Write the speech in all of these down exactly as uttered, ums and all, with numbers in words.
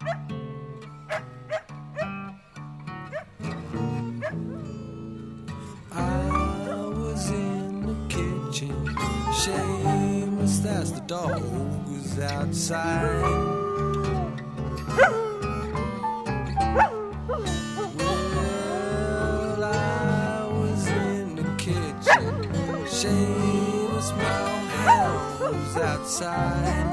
was in the kitchen, shameless as the dog was outside. Well, I was in the kitchen, shameless, my hound was outside.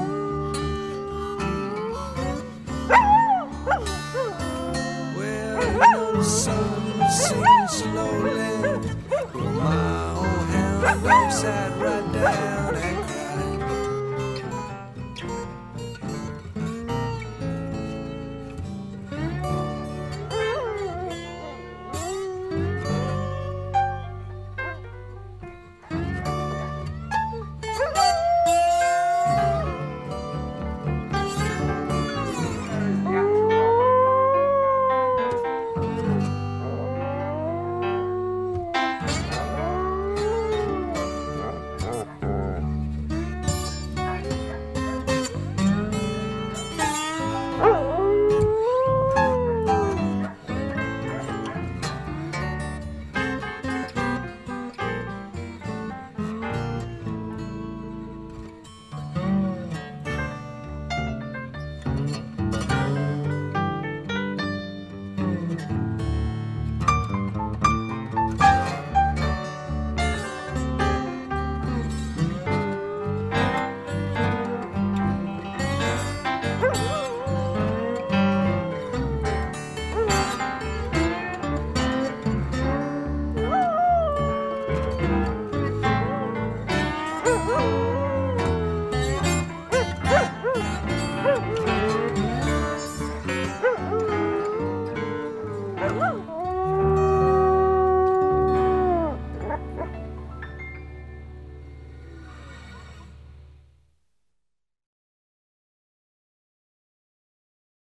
Well, you know the sun was sinking slowly, but my old hound sat right down and cried. Woo!